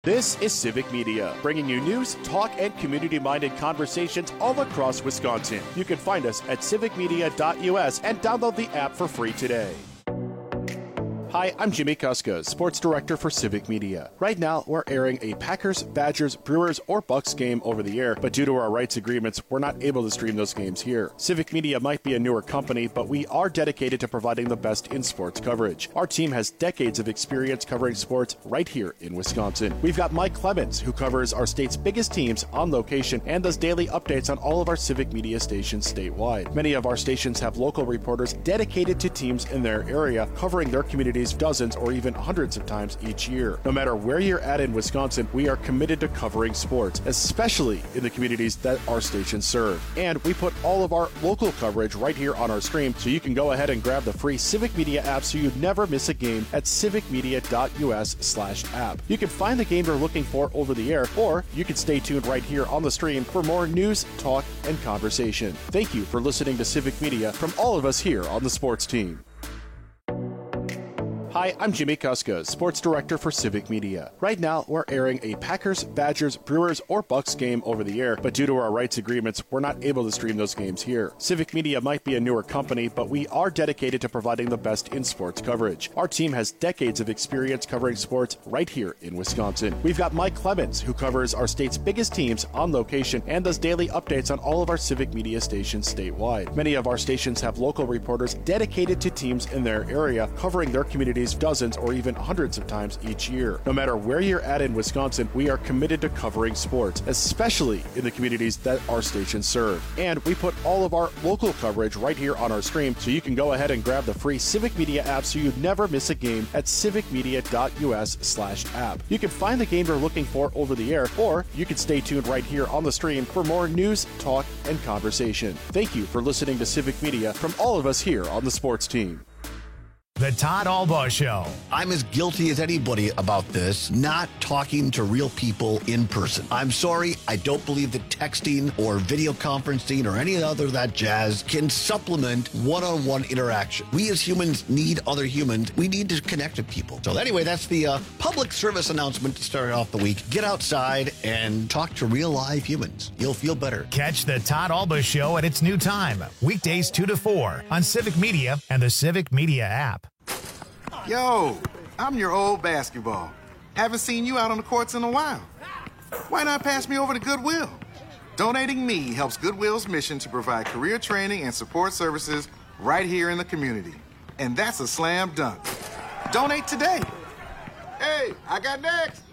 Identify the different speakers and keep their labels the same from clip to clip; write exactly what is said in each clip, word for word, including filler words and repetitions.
Speaker 1: This is Civic Media, bringing you news, talk, and community-minded conversations all across Wisconsin. You can find us at civic media dot U S and download the app for free today. Hi, I'm Jimmy Kuska, Sports Director for Civic Media. Right now, we're airing a Packers, Badgers, Brewers, or Bucks game over the air, but due to our rights agreements, we're not able to stream those games here. Civic Media might be a newer company, but we are dedicated to providing the best in sports coverage. Our team has decades of experience covering sports right here in Wisconsin. We've got Mike Clemens, who covers our state's biggest teams on location and does daily updates on all of our Civic Media stations statewide. Many of our stations have local reporters dedicated to teams in their area, covering their communities dozens or even hundreds of times each year. No matter where you're at in Wisconsin, we are committed to covering sports, especially in the communities that our stations serve. And we put all of our local coverage right here on our stream, so you can go ahead and grab the free Civic Media app so you never miss a game at civic media dot U S slash app. You can find the game you're looking for over the air, or you can stay tuned right here on the stream for more news, talk, and conversation. Thank you for listening to Civic Media from all of us here on the sports team. Hi, I'm Jimmy Kuska, Sports Director for Civic Media. Right now, we're airing a Packers, Badgers, Brewers, or Bucks game over the air, but due to our rights agreements, we're not able to stream those games here. Civic Media might be a newer company, but we are dedicated to providing the best in sports coverage. Our team has decades of experience covering sports right here in Wisconsin. We've got Mike Clemens, who covers our state's biggest teams on location and does daily updates on all of our Civic Media stations statewide. Many of our stations have local reporters dedicated to teams in their area, covering their communities dozens or even hundreds of times each year. No matter where you're at in Wisconsin, we are committed to covering sports, especially in the communities that our stations serve. And we put all of our local coverage right here on our stream, so you can go ahead and grab the free Civic Media app so you never miss a game at civic media dot U S slash app. You can find the game you're looking for over the air, or you can stay tuned right here on the stream for more news, talk, and conversation. Thank you for listening to Civic Media from all of us here on the sports team.
Speaker 2: The Todd Albaugh Show.
Speaker 3: I'm as guilty as anybody about this, not talking to real people in person. I'm sorry, I don't believe that texting or video conferencing or any other of that jazz can supplement one-on-one interaction. We as humans need other humans. We need to connect with people. So anyway, that's the uh, public service announcement to start off the week. Get outside and talk to real live humans. You'll feel better.
Speaker 2: Catch the Todd Albaugh Show at its new time, weekdays two to four on Civic Media and the Civic Media app.
Speaker 4: Yo, I'm your old basketball. Haven't seen you out on the courts in a while. Why not pass me over to Goodwill? Donating me helps Goodwill's mission to provide career training and support services right here in the community. And that's a slam dunk. Donate today. Hey, I got next.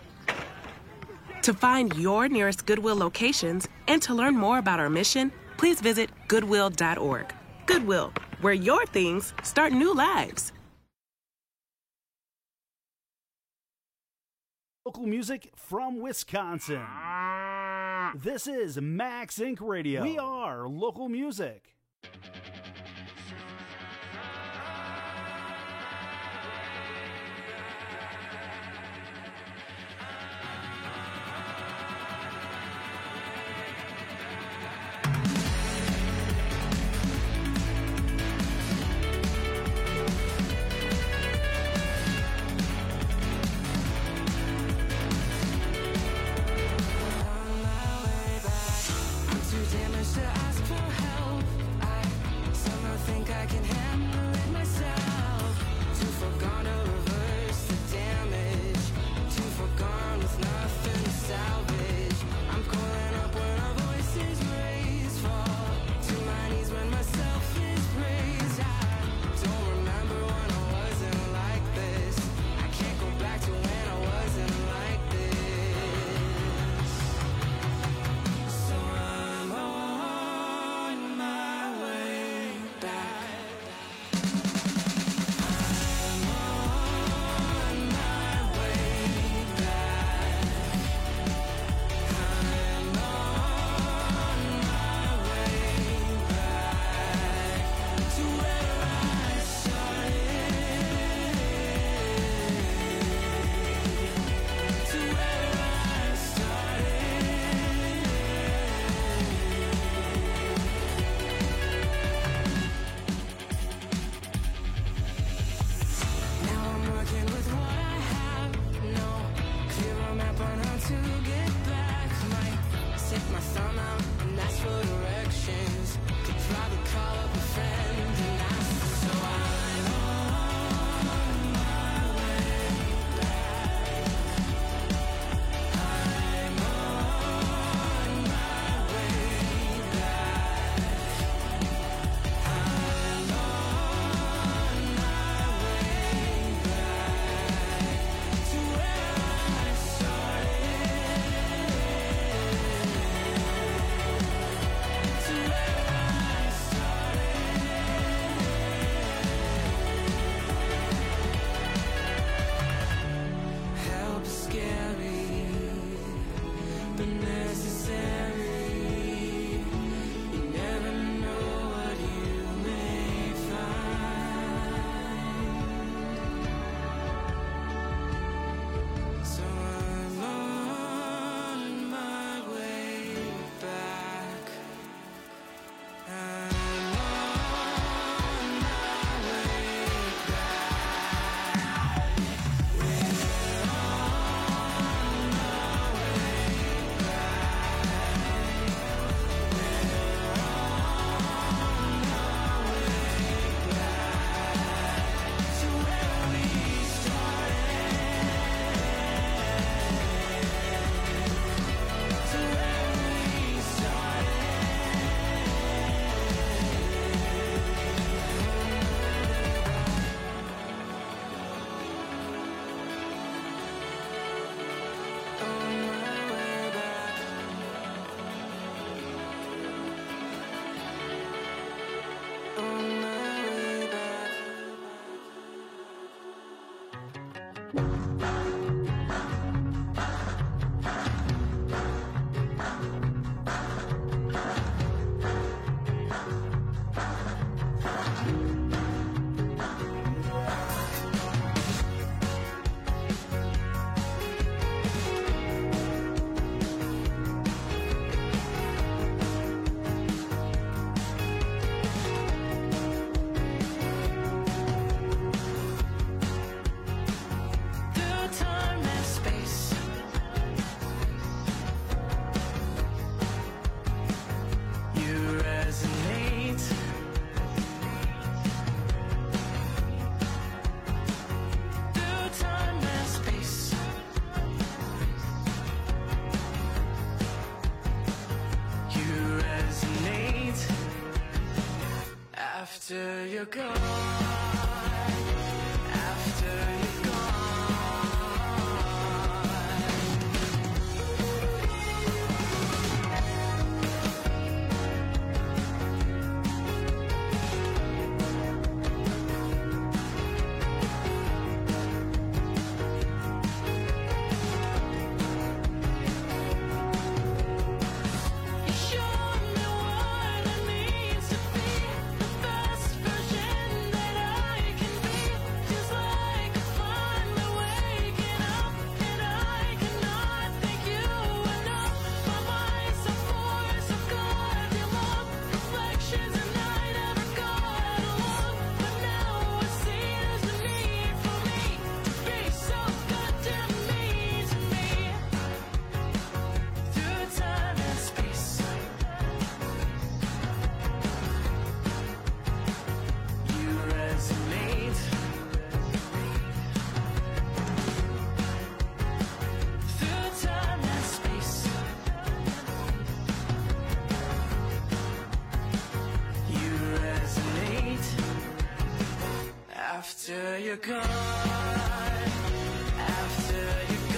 Speaker 5: To find your nearest Goodwill locations and to learn more about our mission, please visit goodwill dot org. Goodwill, where your things start new lives.
Speaker 6: Local music from Wisconsin. This is Max Incorporated. Radio. We are local music.
Speaker 7: To ask for help, I After you're gone, after you're After you're gone, after you're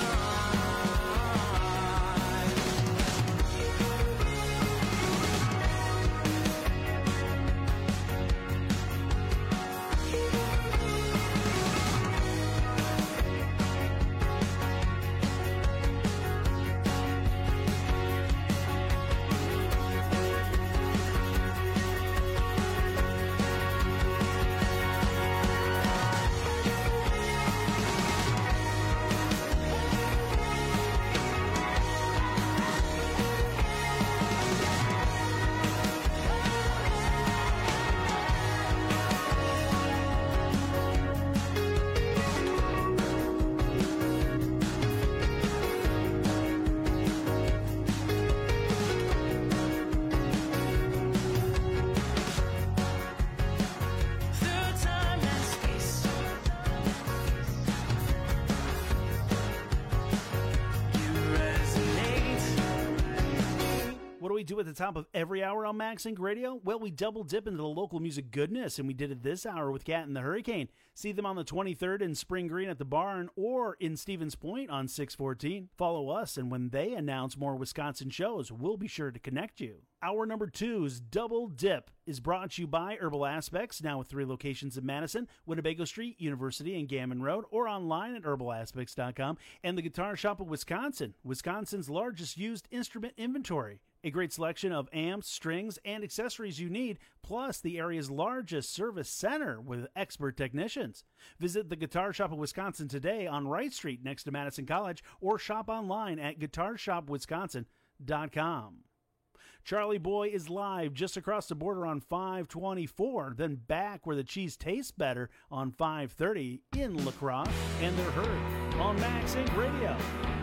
Speaker 6: we do at the top of every hour on Max Inc Radio? Well, we double dip into the local music goodness, and we did it this hour with Cat and the Hurricane. See them on the twenty-third in Spring Green at the Barn or in Stevens Point on six fourteen. Follow us, and when they announce more Wisconsin shows, we'll be sure to connect you. Hour number two's Double Dip is brought to you by Herbal Aspects, now with three locations in Madison, Winnebago Street, University, and Gammon Road, or online at herbal aspects dot com, and the Guitar Shop of Wisconsin, Wisconsin's largest used instrument inventory. A great selection of amps, strings, and accessories you need, plus the area's largest service center with expert technicians. Visit the Guitar Shop of Wisconsin today on Wright Street next to Madison College, or shop online at guitar shop wisconsin dot com. Charlie Boy is live just across the border on five twenty-four, then back where the cheese tastes better on five thirty in La Crosse, and they're heard on Max Inc Radio.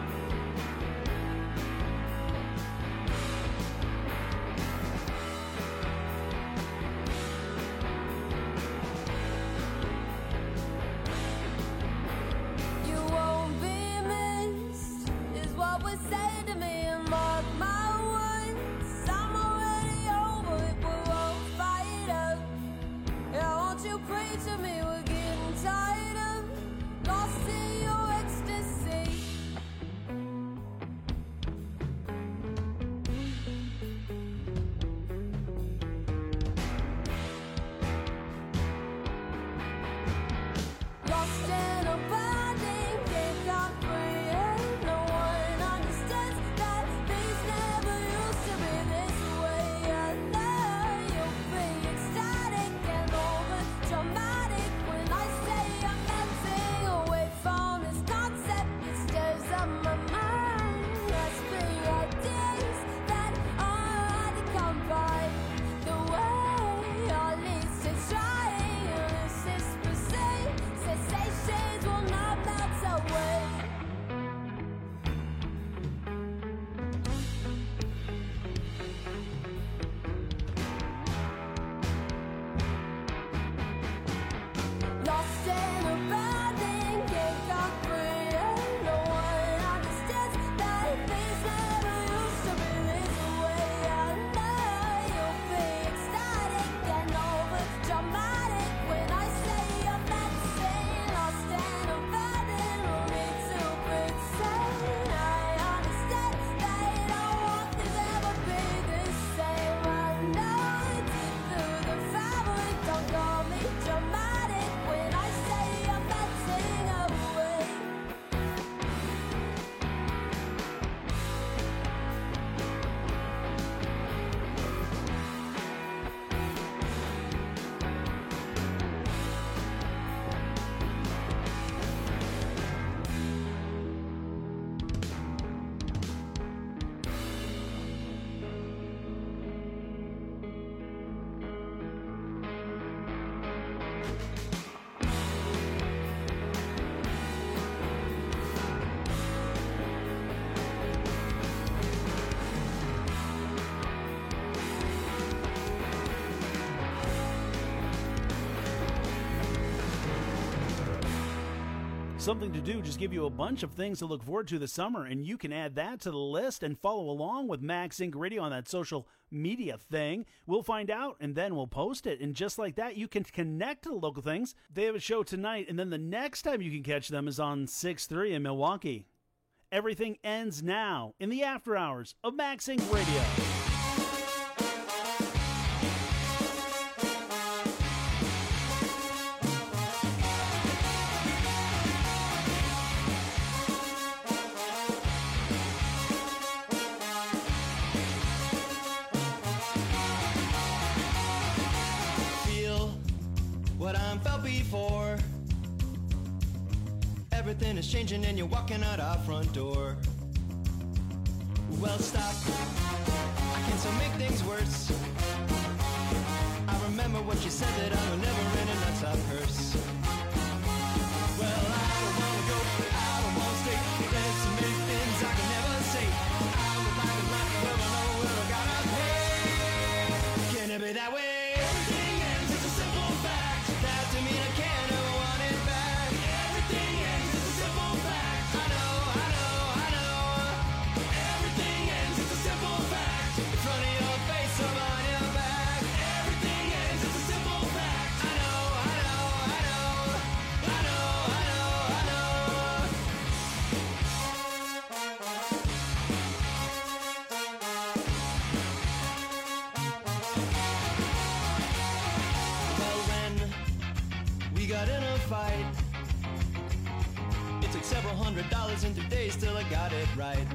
Speaker 6: Something to do, just give you a bunch of things to look forward to this summer, and you can add that to the list and follow along with Max Inc Radio on that social media thing. We'll find out, and then we'll post it, and just like that, you can connect to the local things. They have a show tonight, and then the next time you can catch them is on six three in Milwaukee. Everything ends now in the after hours of Max Inc Radio.
Speaker 8: What I'm felt before. Everything is changing and you're walking out our front door. Well, stop. I can still make things worse. I remember what you said, that I'm never in a nonstop curse. Well, I don't wanna go, I don't wanna stay. There's so many things I can never say. I would like to like where I know where I gotta pay. Can it be that way?
Speaker 7: I know, I know, I know.
Speaker 8: fight. It took several hundred dollars and two days till I got it right.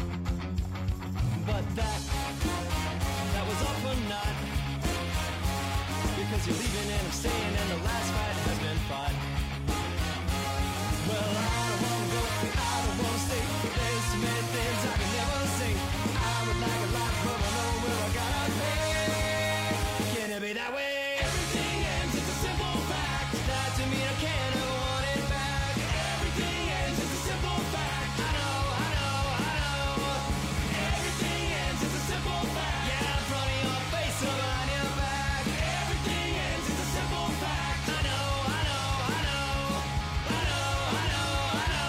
Speaker 8: But that, that was all for naught. Because you're leaving and I'm staying and the last fight has been fought. Well, I don't wanna go, I don't wanna stay. There's too many things I can never say. I would like a lot, but I know where I gotta pay. Can it be that way? Everything ends, it's a simple fact. That to me I can't ever want it back. Everything ends, it's a simple fact. I know, I know, I know. Everything ends, it's a simple fact. Yeah, in front of your face or behind your back. Everything ends, it's a simple fact. I know, I know, I know. I know, I know, I know.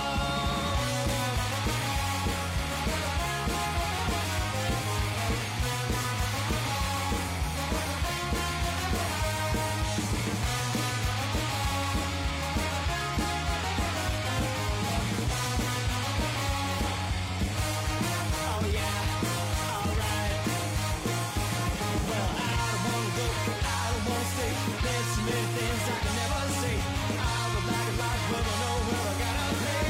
Speaker 8: Oh yeah, alright. Well, I don't wanna go, I don't wanna stay. There's so many things I can never say. I would like a lot, but I know where I gotta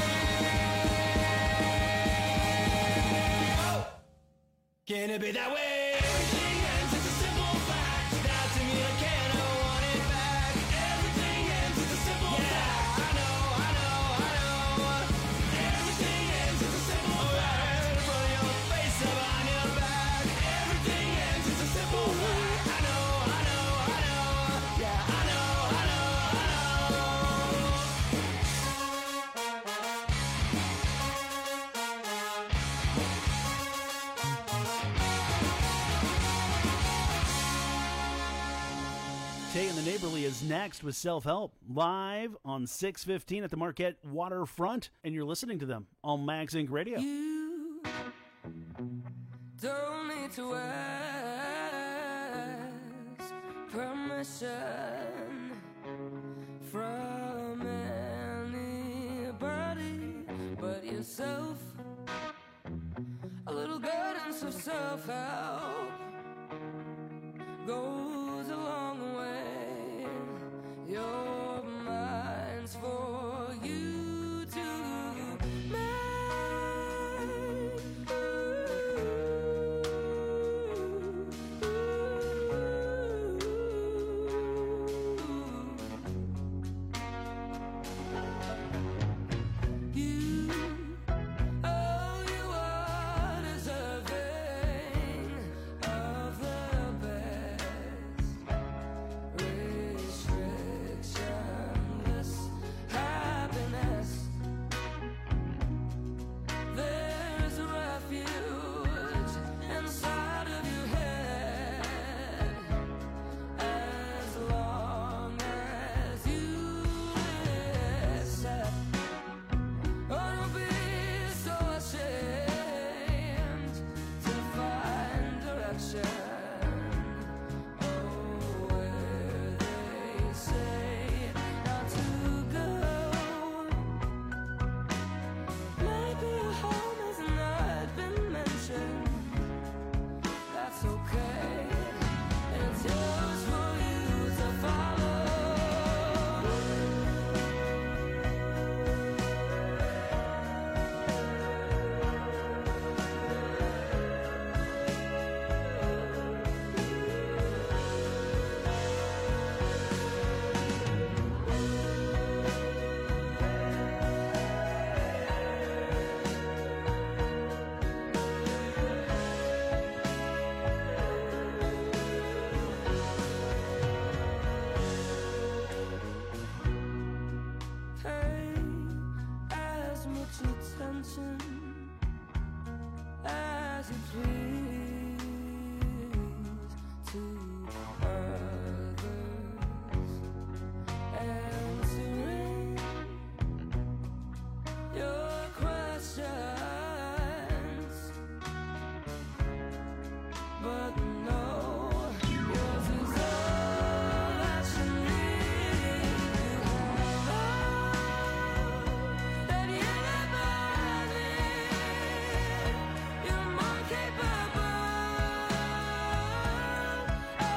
Speaker 8: pay. Oh. Can it be that way? Everything ends, it's a simple fact. That to me I can't ever want it back. Everything ends, it's a simple fact. I know, I know, I know. Everything ends, it's a simple fact. In front of your face or behind your back. Everything ends, it's a simple fact. I know, I know, I know. Yeah, I know, I know, I know.
Speaker 6: Tay and the Neighborly is next with Self-Help, live on six fifteen at the Marquette Waterfront, and you're listening to them on Mags Inc Radio.
Speaker 7: You don't need to ask permission from anybody but yourself. A little guidance of self-help goes a long way. Your mind's for you to You, oh, you are deserving of the best. Restrictionless happiness. There's a refuge inside of your head. As long as you listen. Oh, don't be so ashamed to find direction. Oh, where they say not to go. Maybe your home has not been mentioned. That's okay. It's yours for you to follow. Pay as much attention as you please to others, answering your questions, but no, yours is all that you need. You have all that you ever need. You're more capable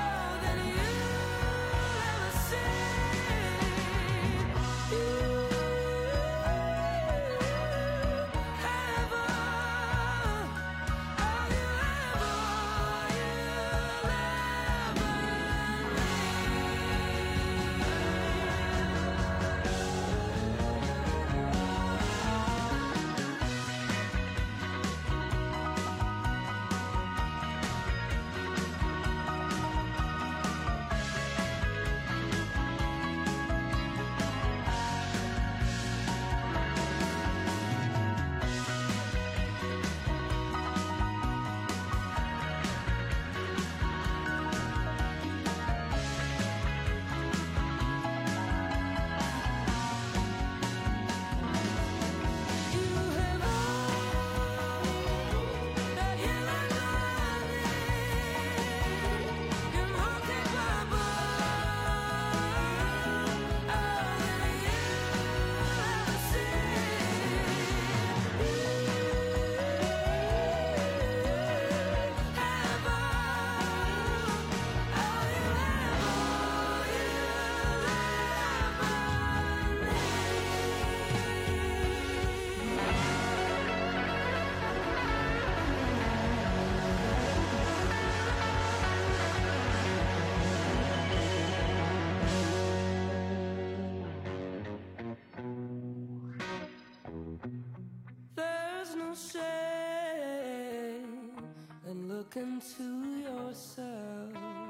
Speaker 7: talking to yourself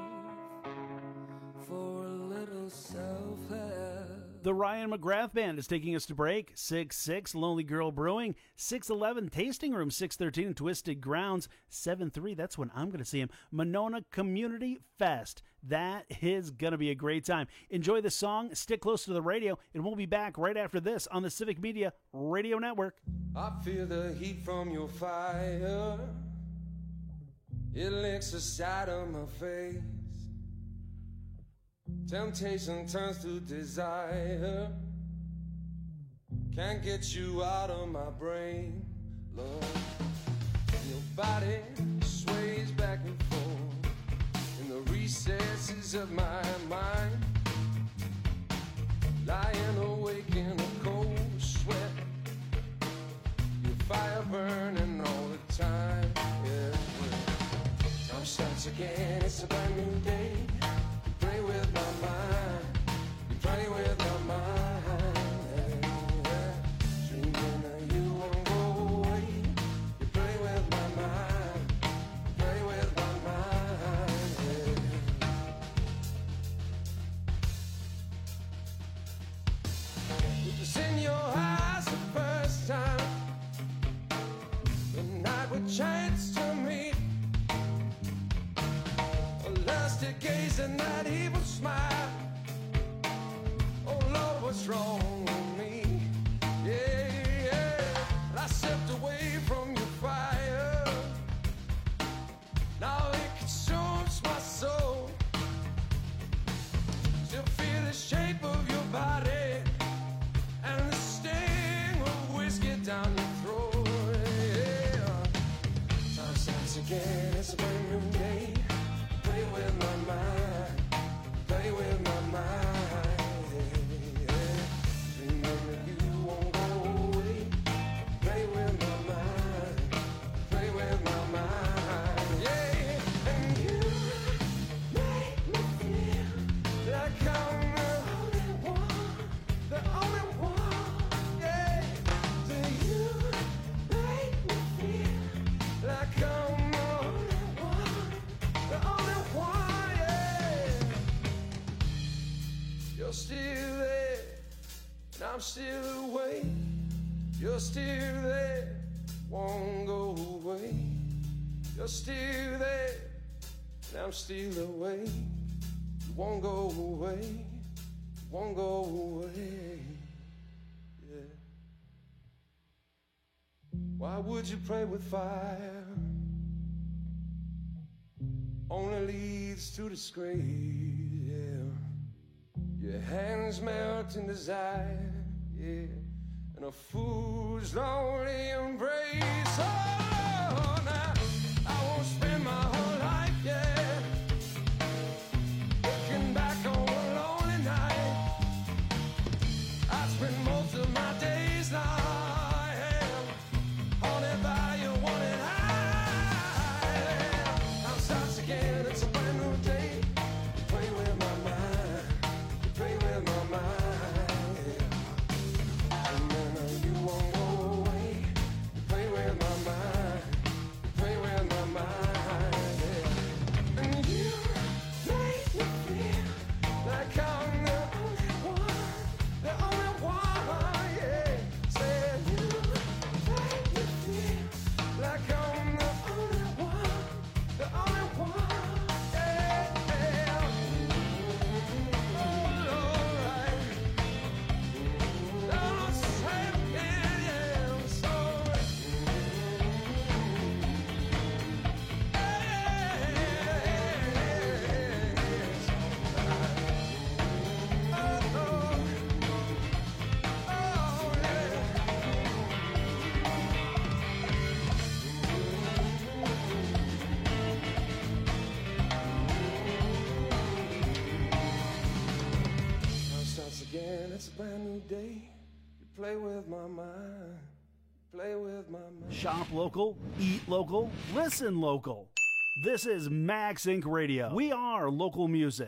Speaker 7: for a little self-help.
Speaker 6: The Ryan McGrath Band is taking us to break. six six Lonely Girl Brewing, six eleven Tasting Room, six thirteen Twisted Grounds, seven three, that's when I'm going to see him, Monona Community Fest. That is going to be a great time. Enjoy the song, stick close to the radio, and we'll be back right after this on the Civic Media Radio Network.
Speaker 8: I feel the heat from your fire. It licks the side of my face. Temptation turns to desire. Can't get you out of my brain, Lord. Your body sways back and forth in the recesses of my mind. Lying awake in a cold sweat. Your fire burning all the time, yeah. Time starts again, it's a brand new day. You play with my mind, you play with my mind, yeah. Dreaming that you won't go away. You play with my mind, you play with my mind, yeah. It was in your eyes the first time. The night we chanced to meet. A lusty gaze and that evil smile. Oh Lord, what's wrong with me? Yeah, yeah. And I stepped away from your fire. Now it consumes my soul. Still feel the shape of your body and the sting of whiskey down your throat. Yeah. Time starts again, it's a brand new day. Play with my mind, play with my mind, yeah. Dreaming that you won't go away. Play with my mind, play with my mind, yeah. And you make me feel like I'm the only one, the only one, yeah. Do you make me feel like I'm the only one, the only one, yeah. You're still there, and I'm still away. You're still there, won't go away. You're still there, and I'm still away. You won't go away, you won't go away, yeah. Why would you play with fire? Only leads to disgrace, yeah. Your hands melt in desire, yeah. And a fool's lonely embrace. Oh, now I won't spend my whole life, yeah, looking back on a lonely night. I spend most of my days now, yeah, haunted by your wanted eye. Now starts again, it's a brand new day. You play with my mind, you play with my mind, yeah. And then uh, you won't go away. You play with my mind, you play with my mind, yeah. And you make me feel like I'm the only one, the only one, yeah. Say you make me feel like I'm the only one, the only one, yeah. Oh, alright. I'm saying, yeah, I'm sorry. Now starts again, it's a brand new day. You play with my mind, play with my mind.
Speaker 6: Shop local, eat local, listen local. This is Max Inc Radio. We are local music.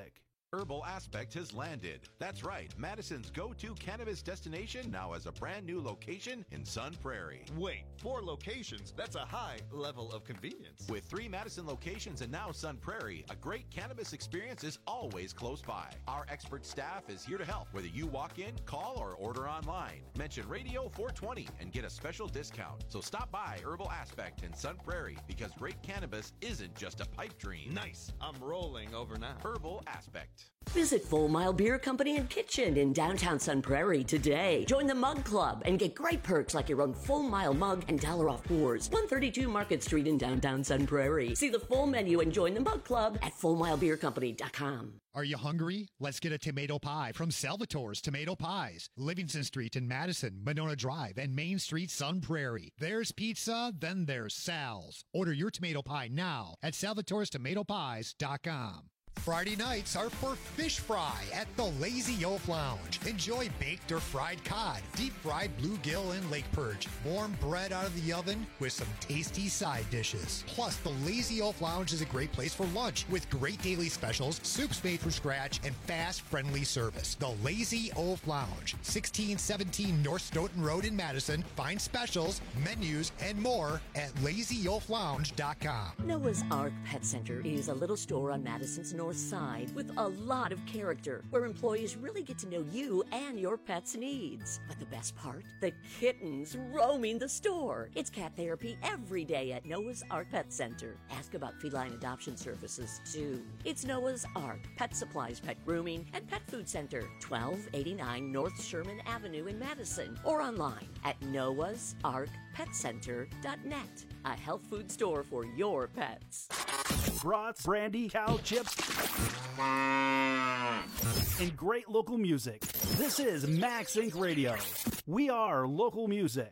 Speaker 9: Herbal Aspect has landed. That's right, Madison's go-to cannabis destination now has a brand new location in Sun Prairie.
Speaker 10: Wait, four locations? That's a high level of convenience.
Speaker 9: With three Madison locations and now Sun Prairie, a great cannabis experience is always close by. Our expert staff is here to help, whether you walk in, call, or order online. Mention Radio four twenty and get a special discount. So stop by Herbal Aspect in Sun Prairie, because great cannabis isn't just a pipe dream.
Speaker 10: Nice. I'm rolling over now.
Speaker 9: Herbal Aspect.
Speaker 11: Visit Full Mile Beer Company and Kitchen in downtown Sun Prairie today. Join the Mug Club and get great perks like your own Full Mile mug and dollar off pours. one thirty-two Market Street in downtown Sun Prairie. See the full menu and join the Mug Club at full mile beer company dot com.
Speaker 2: Are you hungry? Let's get a tomato pie from Salvatore's Tomato Pies. Livingston Street in Madison, Monona Drive, and Main Street, Sun Prairie. There's pizza, then there's Sal's. Order your tomato pie now at salvatores tomato pies dot com. Friday nights are for fish fry at the Lazy Oaf Lounge. Enjoy baked or fried cod, deep fried bluegill and lake perch, warm bread out of the oven with some tasty side dishes. Plus, the Lazy Oaf Lounge is a great place for lunch with great daily specials, soups made from scratch, and fast, friendly service. The Lazy Oaf Lounge, sixteen seventeen North Stoughton Road in Madison. Find specials, menus, and more at lazy oaf lounge dot com.
Speaker 11: Noah's Ark Pet Center is a little store on Madison's north side with a lot of character where employees really get to know you and your pet's needs. But the best part? The kittens roaming the store. It's cat therapy every day at Noah's Ark Pet Center. Ask about feline adoption services too. It's Noah's Ark Pet Supplies, Pet Grooming, and Pet Food Center, twelve eighty-nine North Sherman Avenue in Madison, or online at noahs ark pet center dot net. A health food store for your pets.
Speaker 6: Brats, brandy, cow chips, and great local music. This is Max Inc Radio. We are local music.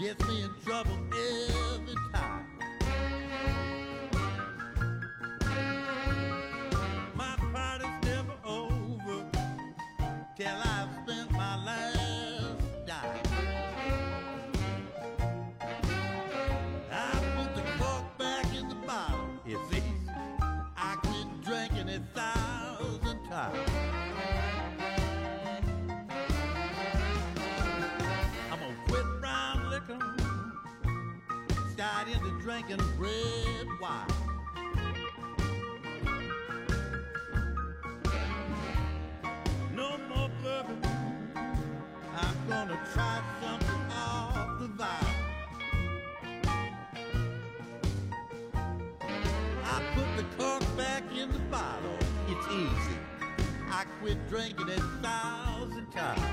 Speaker 12: gets me in trouble every time. My party's never over till I've spent my last dime. I put the cork back in the bottle. It's easy. I quit drinking a thousand times. I'm gonna quit brown liquor, start into drinking red wine. No more bourbon. I'm gonna try something off the vine. I put the cork back in the bottle. It's easy. I quit drinking a thousand times.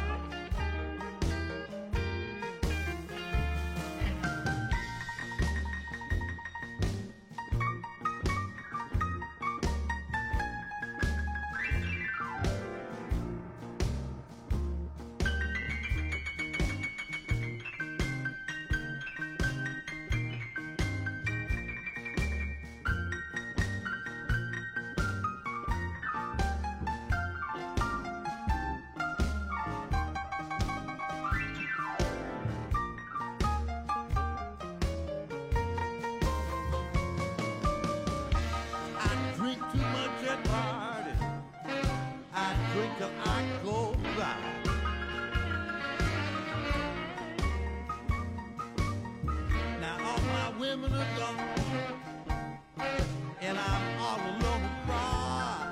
Speaker 12: Till I go dry. Now all my women are gone, and I'm all alone to cry.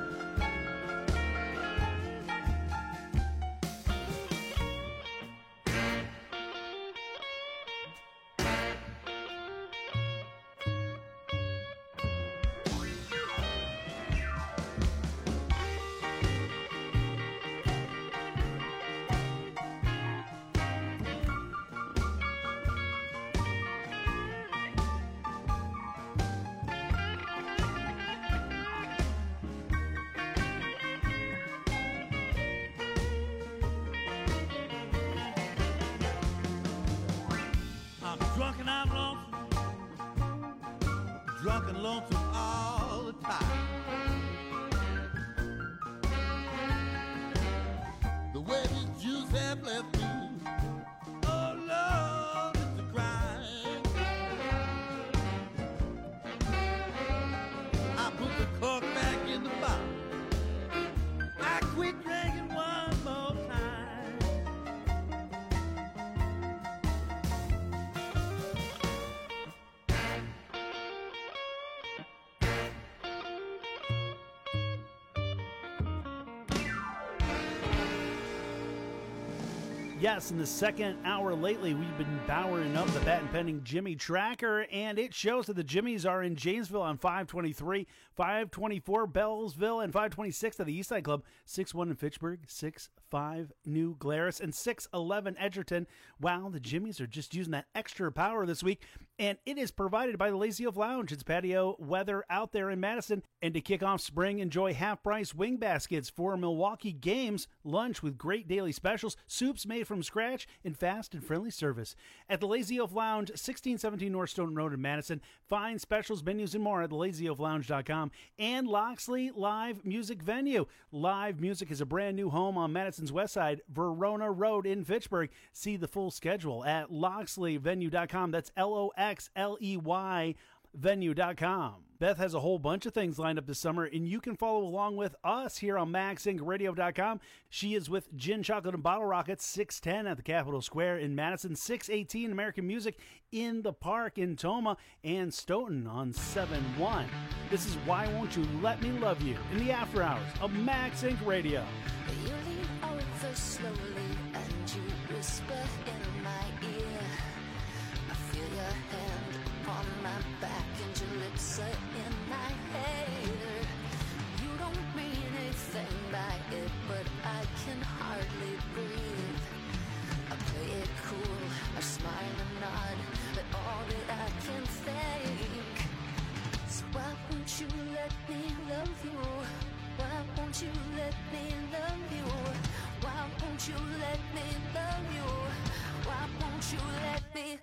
Speaker 12: Drunk and I'm lonesome, drunk and lonesome all the time. The way these Jews have left me, oh Lord, it's a crime. I put the cork back in the bottle. I quit drinking one more time.
Speaker 6: Yes, in the second hour lately, we've been powering up the patent pending Jimmy Tracker, and it shows that the Jimmies are in Janesville on five twenty-three, five twenty-four Bellsville, and five twenty-six at the Eastside Club, six one in Fitchburg, six five New Glarus, and six eleven Edgerton. Wow, the Jimmies are just using that extra power this week, and it is provided by the Lazy Oaf Lounge. It's patio weather out there in Madison, and to kick off spring, enjoy half-price wing baskets for Milwaukee games, lunch with great daily specials, soups made from scratch, and fast and friendly service. At the Lazy Oaf Lounge, sixteen seventeen North Stoughton Road in Madison. Find specials, menus, and more at the lazy oaf lounge dot com. And Loxley Live Music Venue. Live Music is a brand new home on Madison's west side, Verona Road in Fitchburg. See the full schedule at loxley venue dot com. That's L O X L E Y venue dot com. Beth has a whole bunch of things lined up this summer, and you can follow along with us here on max inc radio dot com. She is with Gin, Chocolate, and Bottle Rockets, six ten at the Capitol Square in Madison, six eighteen American Music in the Park in Toma, and Stoughton on seven one. This is Why Won't You Let Me Love You in the after hours of Max Inc Radio.
Speaker 13: You lean over slowly and you whisper in my ear. I feel your hand upon my back and your lips are in my hair. You don't mean anything by it, but I can hardly breathe. I play it cool, I smile and nod, but all that I can think. So why won't you let me love you? Why won't you let me love you? Why won't you let me love you? Why won't you let me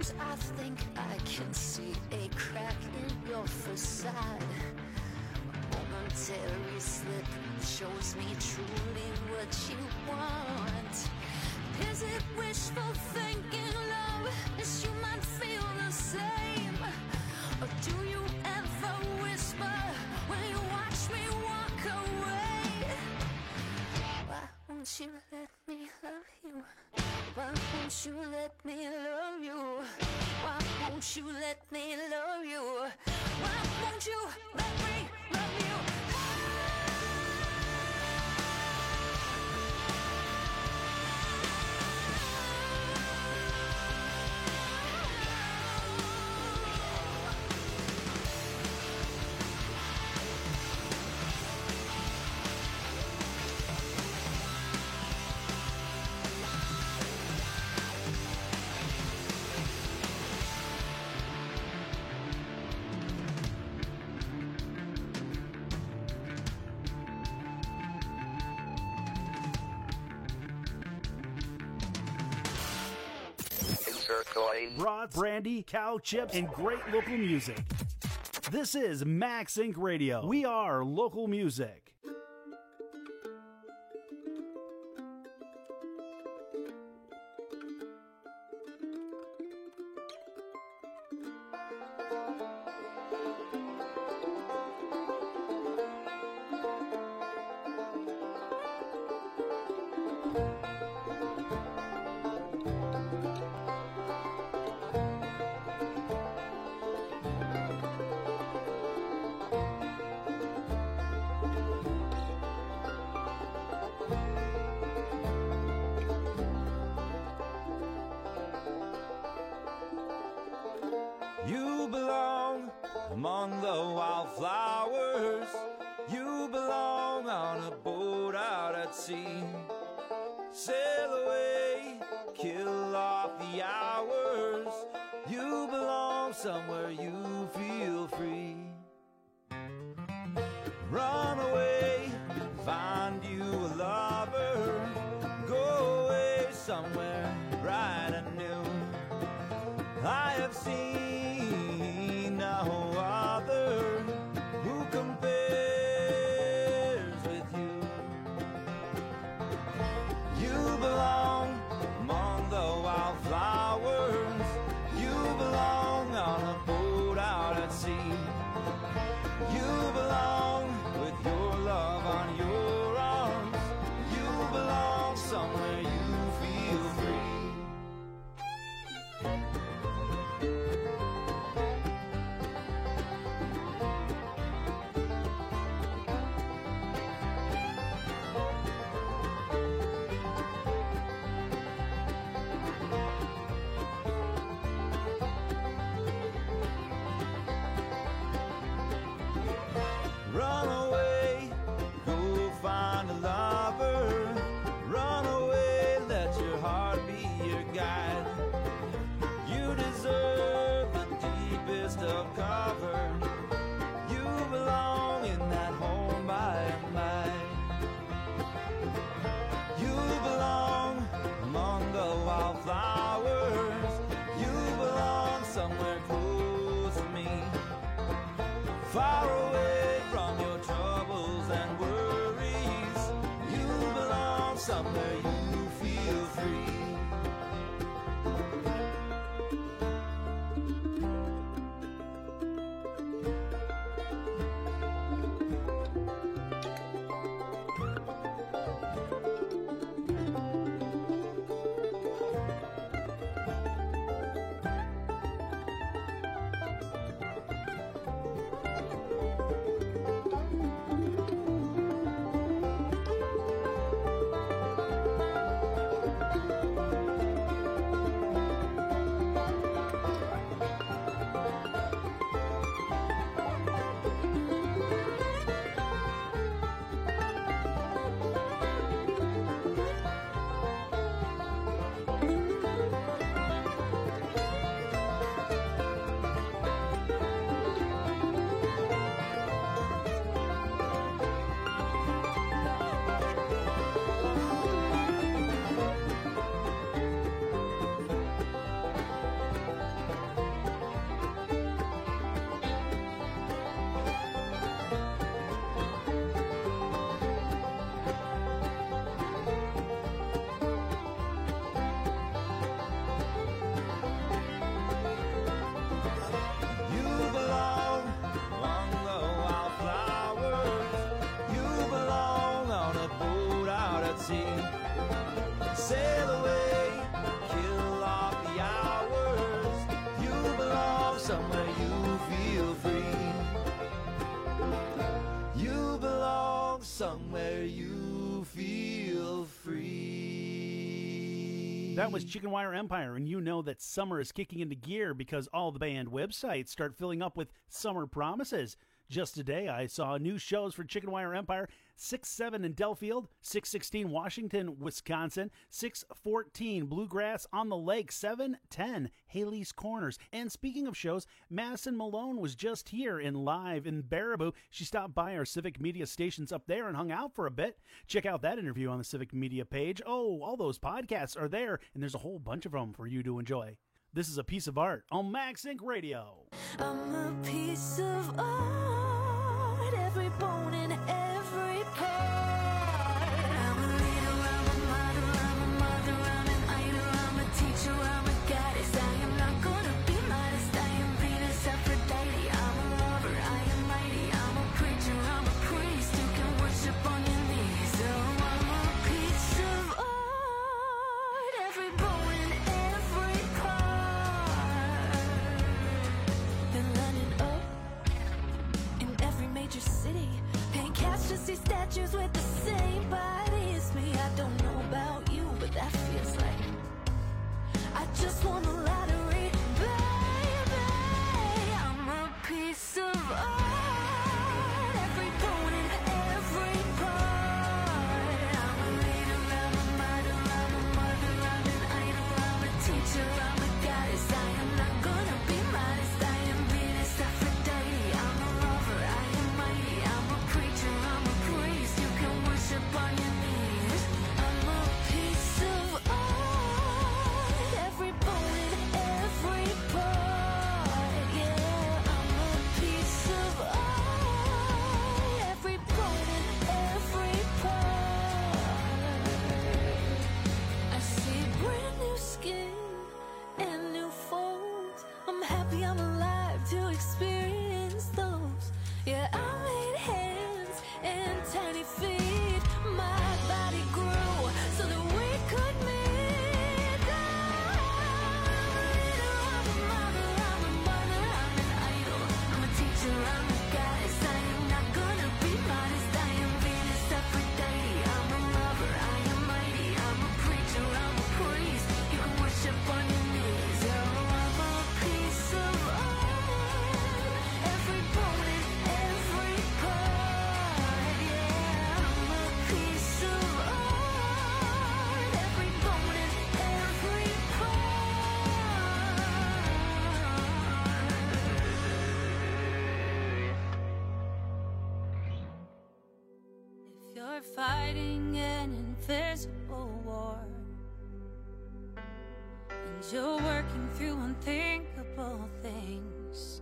Speaker 13: Sometimes I think I can see a crack in your facade. A momentary slip shows me truly what you want. Is it wishful thinking, love? Yes, you might feel the same. Or do you ever whisper when you watch me walk away? Why won't you let me love you? Why won't you let me love you? Why won't you let me love you? Why won't you let me love you?
Speaker 6: Broad, brandy, cow chips, and great local music. This is Max Inc Radio. We are local music.
Speaker 8: You belong among the wildflowers. You belong on a boat out at sea. Sail away, kill off the hours. You belong somewhere you feel free. Run away, find you a lover. Go away somewhere bright and new. I have seen no other who compares with you. You belong among the wildflowers. You belong on a boat out at sea. You belong with your love on your arms. You belong somewhere you feel free. Run away, go find a lover. Run away, let your heart be your guide. You deserve the deepest of cover. You belong in that home by and by. You belong among the wildflowers. You belong somewhere close to me. Far away from your troubles and worries. You belong somewhere you feel free. somewhere you feel free.
Speaker 6: That was Chicken Wire Empire, and you know that summer is kicking into gear because all the band websites start filling up with summer promises. Just today, I saw new shows for Chicken Wire Empire, six seven in Delafield, six sixteen Washington, Wisconsin, six fourteen Bluegrass on the Lake, seven ten Haley's Corners. And speaking of shows, Madison Malone was just here in live in Baraboo. She stopped by our Civic Media stations up there and hung out for a bit. Check out that interview on the Civic Media page. Oh, all those podcasts are there, and there's a whole bunch of them for you to enjoy. This is A Piece of Art on MaxInc Radio.
Speaker 13: I'm a piece of art, every bone and every part. I'm a leader, I'm a model, I'm a mother, I'm an idol, I'm a teacher, I'm a goddess. I am not gonna be modest, I am Venus, Aphrodite. I'm a lover, I am mighty, I'm a preacher, I'm a priest. You can worship on your knees. So I'm a piece of art, every bone and every part. Been lining up in every major city, paying cash to see statues with the same body as me. I don't know about you, but that feels like I just won the lottery, baby. I'm a piece of art, every bone and every part. I'm a leader, I'm a model, I'm a mother, I'm an idol, I'm a teacher, I'm a goddess. I am not gonna be modest, I am Venus, Aphrodite. I'm a lover, I am mighty, I'm a preacher, I'm a priest. You can worship on your knees. I'm a piece of art, every bone and every part. Yeah, I'm a piece of art, every bone and every part. I see brand new skin and new folds. I'm happy I'm alive to experience those. Yeah, I made hands and tiny feet. My body grew so that we could meet. I'm a mother, I'm a mother, I'm an idol, I'm a teacher, I'm a goddess. I am not gonna be modest, I am Venus, Aphrodite. I'm a lover, I am mighty, I'm a preacher, I'm a priest. You can worship on your knees. Oh, I'm a piece of art, every bone and every part. Yeah, I'm a piece of art, every bone and every part. If you're fighting an invisible war and you're working through unthinkable things,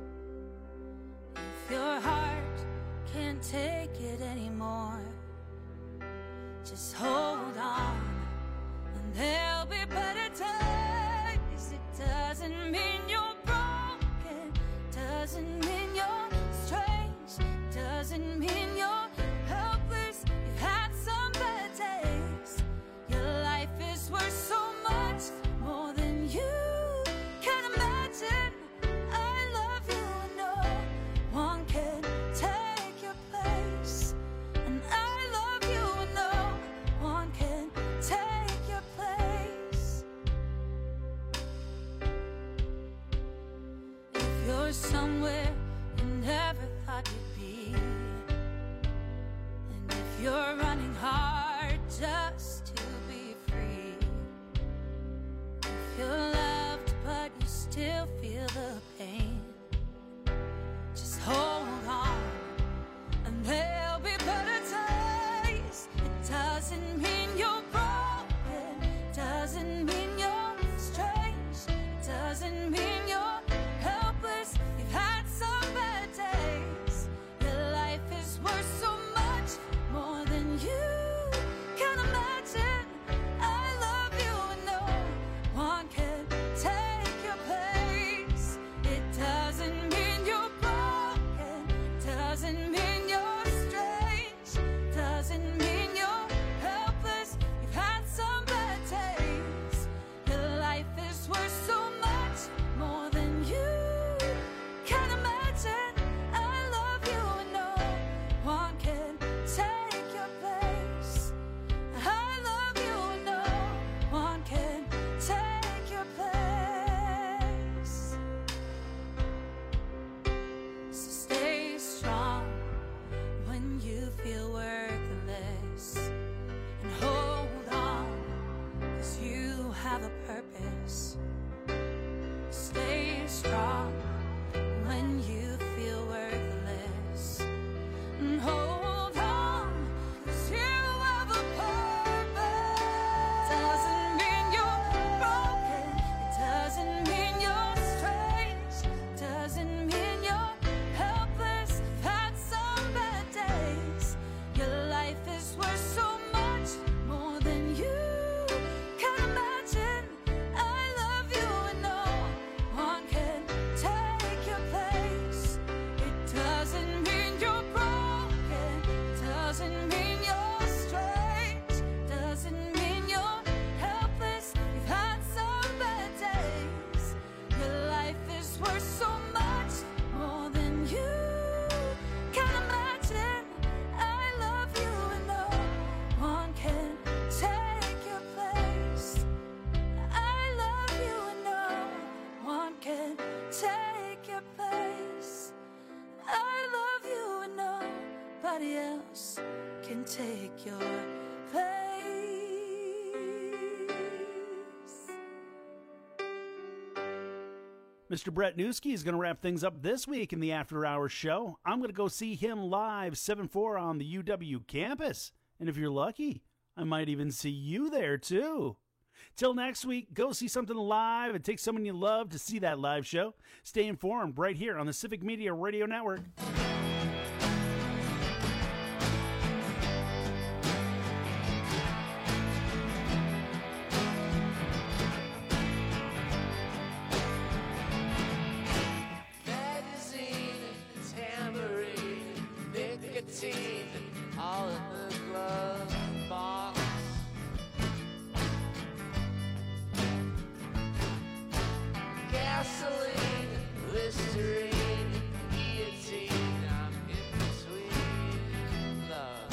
Speaker 13: if your heart can't take it anymore, just hold on and there'll be better times. It doesn't mean you're broken, doesn't mean you're strange, doesn't mean you're helpless. You've had some bad days. Your life is worth so much more than you can imagine. I love you and no one can take your place. And I love you and no one can take your place. If you're somewhere you never thought you'd be, and if you're running hard just to be free, if you're loved but you still feel the pain, just hold on and there'll be better days. It doesn't mean you're broken, doesn't mean you're strange, doesn't mean you're helpless. You've had some bad days. Your life is worth so much more than you can imagine. I love you and no one can take your place. It does
Speaker 7: have a purpose. Stay strong when you feel worthless. And hold on, 'cause you have a purpose. Doesn't mean you're broken. It doesn't mean you're strange. Doesn't mean you're helpless. Had some bad days. Your life is worth so much more than you can imagine. I love you and no one can take your place. It doesn't mean you're broken. Doesn't mean you're strange. Doesn't mean you're helpless. You've had some bad days. Your life is worth so much more than you can imagine. I love you and no one can take your place. I love you and no one can take your place. I love you and nobody else can take your place.
Speaker 6: Mister Brett Newski is going to wrap things up this week in the After Hours show. I'm going to go see him live seven four on the U W campus. And if you're lucky, I might even see you there too. Till next week, go see something live and take someone you love to see that live show. Stay informed right here on the Civic Media Radio Network.
Speaker 14: Magazine, tambourine, nicotine, all in the glove box. Gasoline, Listerine, guillotine, I'm in between love.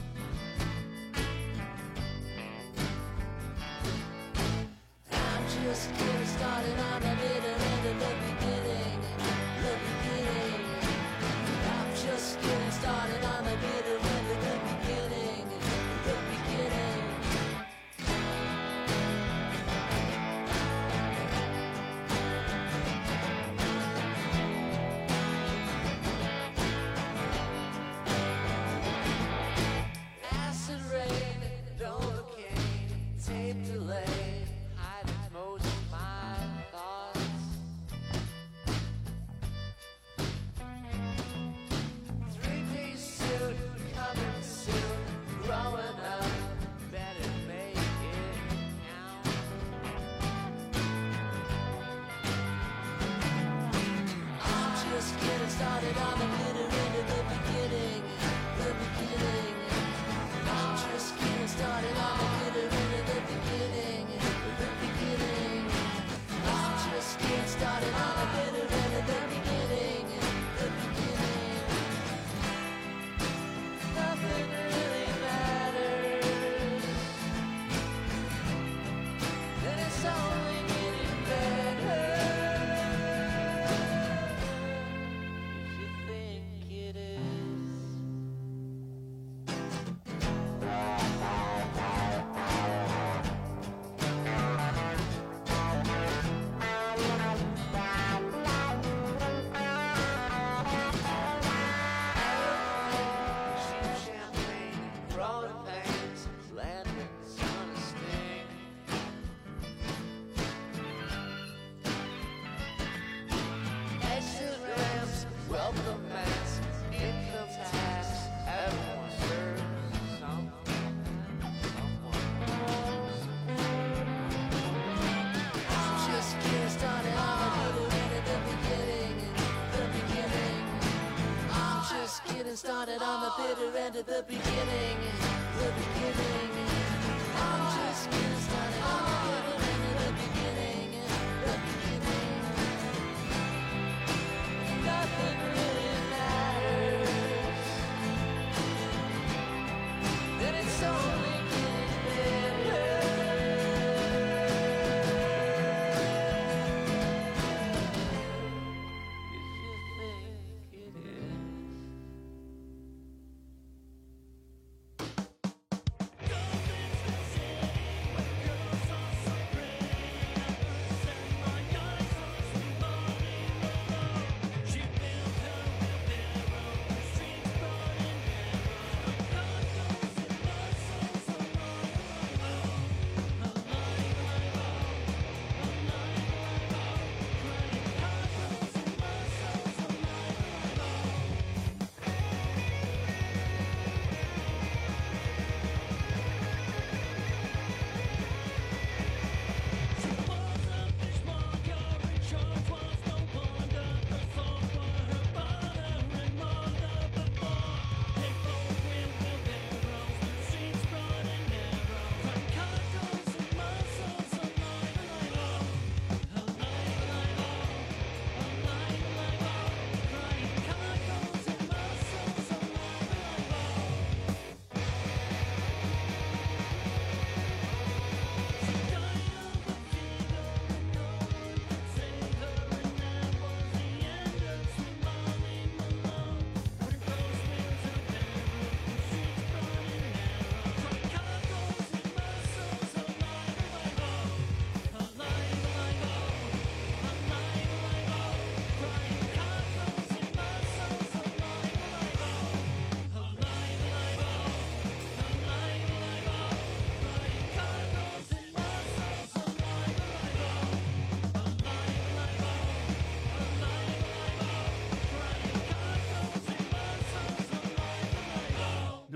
Speaker 14: I'm just getting started on the bitter end of the beginning, the beginning. I'm just getting started on the bitter end of the beginning, the beginning. Acid rain, Novocaine, tape delay, hiding most of my thoughts. Three-piece suit, coming soon, growing up, better make it count. I'm just getting started on the bitter end of the beginning, the beginning. I'm just getting started on the bitter end of the beginning, the beginning. I'm just getting started on the bitter end of the beginning, the beginning. Nothing really matters, and it's only getting better. If you think it is. Champagne, rolling pains, landings on a sting. Exit ramps, welcome mats, income tax, everyone serves someone, someone. I'm just getting started on the bitter end of the beginning, the beginning. I'm just getting started on the bitter end of the beginning, the beginning. I'm just getting started on the bitter end of the beginning, the beginning. Nothing really matters, and it's only getting better. If you think it is.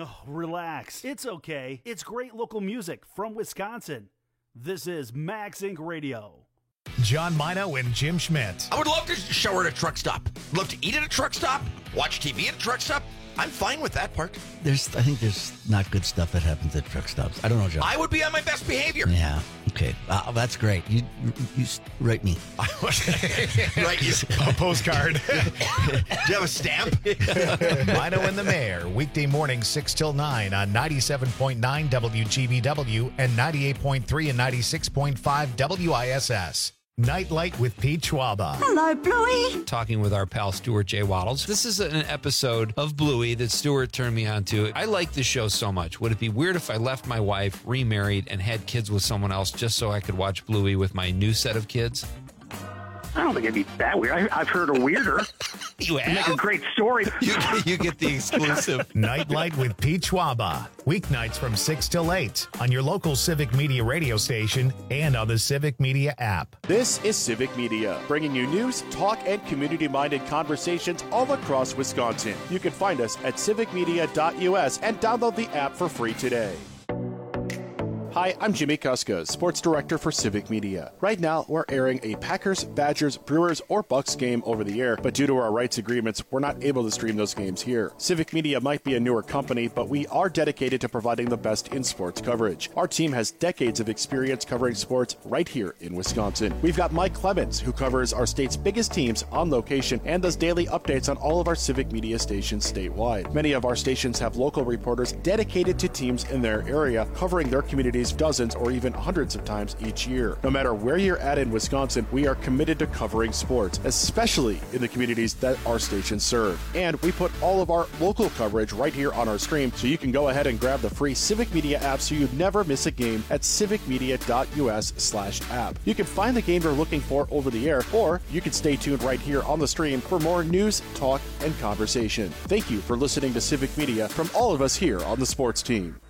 Speaker 6: Oh, relax. It's okay. It's great local music from Wisconsin. This is Max Incorporated. Radio.
Speaker 2: John Mino and Jim Schmidt.
Speaker 15: I would love to shower at a truck stop. Love to eat at a truck stop. Watch T V at a truck stop. I'm fine with that part.
Speaker 16: There's, I think there's not good stuff that happens at truck stops. I don't know, John.
Speaker 15: I would be on my best behavior.
Speaker 16: Yeah. Okay. Uh, that's great. You, you, you s- write me.
Speaker 15: Right. You,
Speaker 2: A postcard.
Speaker 15: do you have a stamp?
Speaker 2: Mino and the Mayor, weekday morning six till nine on ninety-seven point nine W G B W and ninety-eight point three and ninety-six point five W I S S. Nightlight with Pete Schwaba.
Speaker 17: Hello, Bluey.
Speaker 18: Talking with our pal Stuart J. Waddles. This is an episode of Bluey that Stuart turned me on to. I like this show so much. Would it be weird if I left my wife, remarried, and had kids with someone else just so I could watch Bluey with my new set of kids?
Speaker 19: I don't think it'd be that weird. I, I've heard a weirder.
Speaker 18: You have?
Speaker 19: Make a great story.
Speaker 18: You, you get the exclusive.
Speaker 2: Nightlight with Pete Schwaba. Weeknights from six till eight on your local Civic Media radio station and on the Civic Media app.
Speaker 1: This is Civic Media, bringing you news, talk, and community-minded conversations all across Wisconsin. You can find us at civic media dot U S and download the app for free today. Hi, I'm Jimmy Kuska, Sports Director for Civic Media. Right now, we're airing a Packers, Badgers, Brewers, or Bucks game over the air, but due to our rights agreements, we're not able to stream those games here. Civic Media might be a newer company, but we are dedicated to providing the best in sports coverage. Our team has decades of experience covering sports right here in Wisconsin. We've got Mike Clemens, who covers our state's biggest teams on location and does daily updates on all of our Civic Media stations statewide. Many of our stations have local reporters dedicated to teams in their area, covering their communities dozens or even hundreds of times each year. No matter where you're at in Wisconsin, we are committed to covering sports, especially in the communities that our stations serve. And we put all of our local coverage right here on our stream, so you can go ahead and grab the free Civic Media app so you never miss a game at civic media dot U S slash app. You can find the game you're looking for over the air, or you can stay tuned right here on the stream for more news, talk, and conversation. Thank you for listening to Civic Media from all of us here on the sports team.